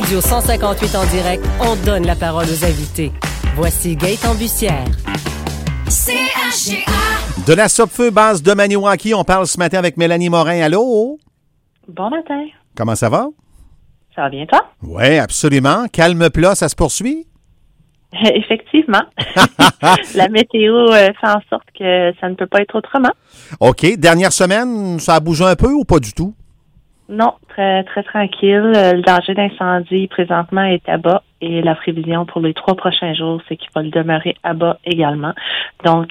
Studio 158 en direct, on donne la parole aux invités. Voici Gaëtan Bussière. CHGA. De la Sopfeu base de Maniwaki, on parle ce matin avec Mélanie Morin. Allô? Bon matin. Comment ça va? Ça va bien, toi? Oui, absolument. Calme plat, ça se poursuit? Effectivement. La météo fait en sorte que ça ne peut pas être autrement. OK. Dernière semaine, ça a bougé un peu ou pas du tout? Non, très, très tranquille. Le danger d'incendie présentement est à bas et la prévision pour les 3 prochains jours, c'est qu'il va le demeurer à bas également. Donc,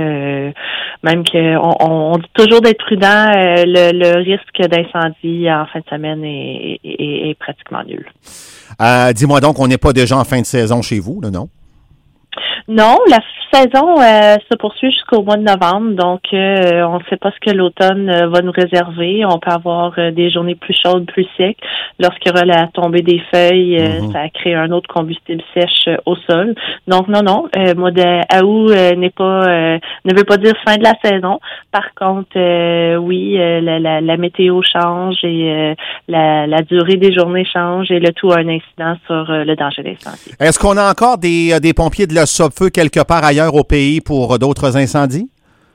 même on dit toujours d'être prudent, le risque d'incendie en fin de semaine est pratiquement nul. Dis-moi donc, on n'est pas déjà en fin de saison chez vous, là, non? Non, la saison se poursuit jusqu'au mois de novembre, donc on ne sait pas ce que l'automne va nous réserver. On peut avoir des journées plus chaudes, plus secs. Lorsqu'il y aura la tombée des feuilles, ça crée un autre combustible sèche au sol. Donc non, mois d'août ne veut pas dire fin de la saison. Par contre, oui, la météo change et la durée des journées change et le tout a un incident sur le danger d'incendie. Est-ce qu'on a encore des pompiers de la Sopfeu quelque part ailleurs au pays pour d'autres incendies?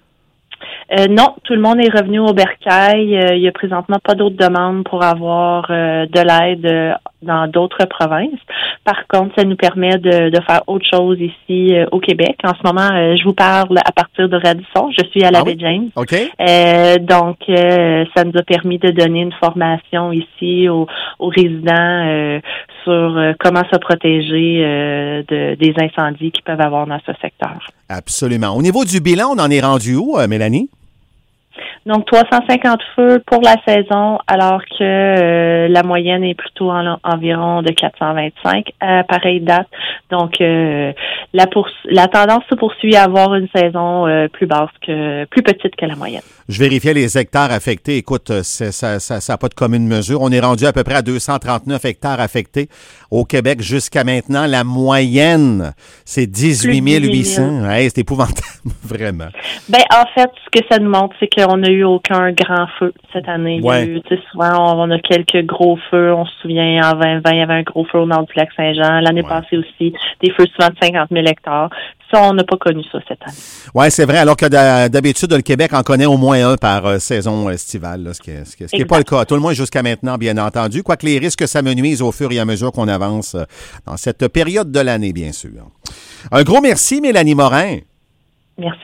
Non, tout le monde est revenu au bercail. Il n'y a présentement pas d'autres demandes pour avoir de l'aide dans d'autres provinces. Par contre, ça nous permet de faire autre chose ici au Québec. En ce moment, je vous parle à partir de Radisson. Je suis à la baie James. OK. Donc, ça nous a permis de donner une formation ici aux résidents sur comment se protéger des incendies qu'ils peuvent avoir dans ce secteur. Absolument. Au niveau du bilan, on en est rendu où, Mélanie? Donc, 350 feux pour la saison, alors que la moyenne est plutôt environ de 425 à pareille date. Donc, la tendance se poursuit à avoir une saison plus petite que la moyenne. Je vérifiais les hectares affectés. Écoute, ça n'a pas de commune mesure. On est rendu à peu près à 239 hectares affectés au Québec jusqu'à maintenant. La moyenne, c'est 18 800. Hey, c'est épouvantable, vraiment. Ben, en fait, ce que ça nous montre, c'est qu'on n'a eu aucun grand feu cette année. Ouais. Il y a eu, souvent, on a quelques gros feux. On se souvient, en 2020, il y avait un gros feu au nord du lac Saint-Jean. L'année passée aussi, des feux souvent de 50 000 hectares. Ça, on n'a pas connu ça cette année. Oui, c'est vrai, alors que d'habitude, le Québec en connaît au moins un par saison estivale, là, ce qui n'est pas le cas. Tout le monde jusqu'à maintenant, bien entendu, quoique les risques s'amenuisent au fur et à mesure qu'on avance dans cette période de l'année, bien sûr. Un gros merci, Mélanie Morin. Merci.